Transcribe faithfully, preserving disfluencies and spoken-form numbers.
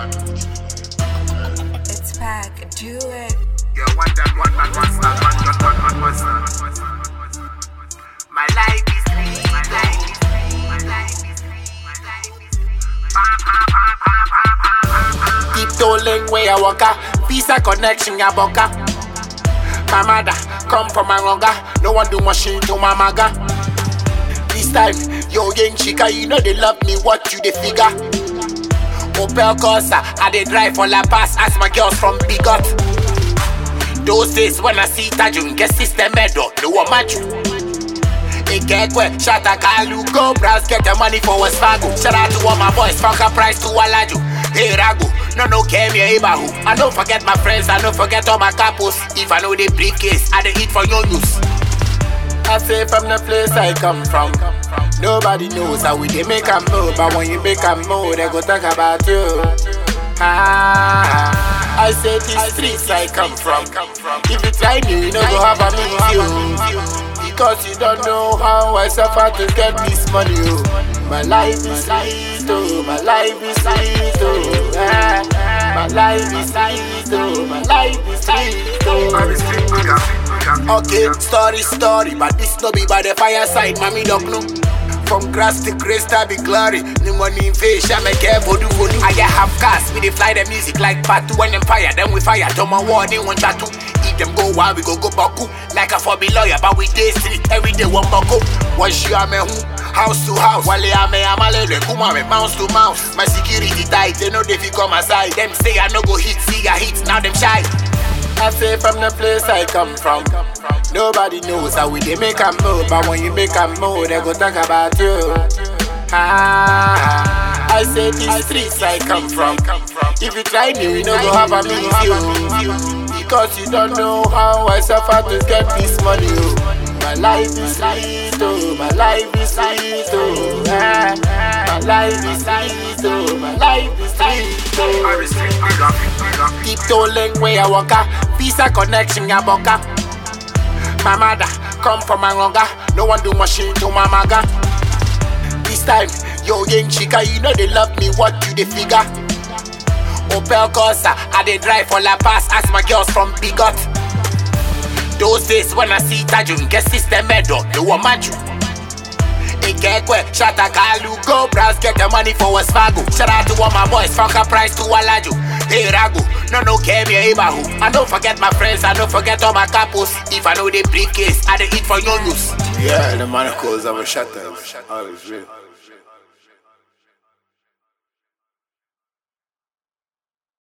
It's Pac, do it. Yeah, one that one man was that one that one man was that. My life is free, my life is free, my life is free, my life is free. Pa pa pa pa pa pa. Keep tolling where I walk a visa connection ya boka. My mother come from Angola, no one do machine to my maga. This time, yo young chica, you know they love me, what you they figure? Opel Corsa, I they drive for La Paz, ask my girls from Bigot. Those days when I see Tajun, get system medo, no one match you. Ikekwe, Shatta Kalu, go browse, get the money for West Fargo. Shout out to all my boys, fuck a price to Alaju. Hey Ragu, no no came here Ibahu. I don't forget my friends, I don't forget all my capos. If I know the briefcase, I dey eat for your news. I say from the place I come from, nobody knows how we they make a move, but when you make a move, they go talk about you. Ah, I say these streets I come from. If you try me, you know go have a meet you, because you don't know how I suffer to get this money. Oh. My life is sweet, oh, my life is sweet, oh, ah. My life is sweet, oh, my life is sweet, oh. Okay, story, story, but this no be by the fireside, mommy don't know. From grass to grace, that be glory. No money in fish, I make care for do for do. I get half cast, we dey fly the music like Patu. When them fire, then we fire. Don't my war, they want chat to. If them go wild, we go go baku. Like a for be lawyer, but we day street every day one baku. Once you are me who? House to house. Wale ame amalele, kuma me mouse to mouse. My security tight, they know they fi come aside. Them say I no go hit, see I hit, now them shy. I say from the place I come from, nobody knows how we they make a move, but when you make a move, they go talk about you. Ah, I say these streets I come from. If you try me, you know go have a meet you, because you don't know how I suffer to get this money. Oh. My life is sweet, oh, my life is sweet, oh, ah. My life is sweet, oh, my life is sweet, oh. Keep tolling where I walk a visa connection ya boka. My mother come from Angola, no one do machine to my maga. This time, yo young chica, you know they love me, what you they figure? Opel Corsa, I they drive for La Paz, ask my girls from Bigot. Those days when I see Tajun, get system medo, no one match you. Ikekwe, Shatta Kalu, go browse, get the money for West Fargo. Shout out to all my boys, fuck a price to Alaju. Hey Ragu, no no came here Ibahu. I don't forget my friends, I don't forget all my capos. If I know the briefcase, I dey eat for your news. Yeah, the manacles of a Shatta, always real.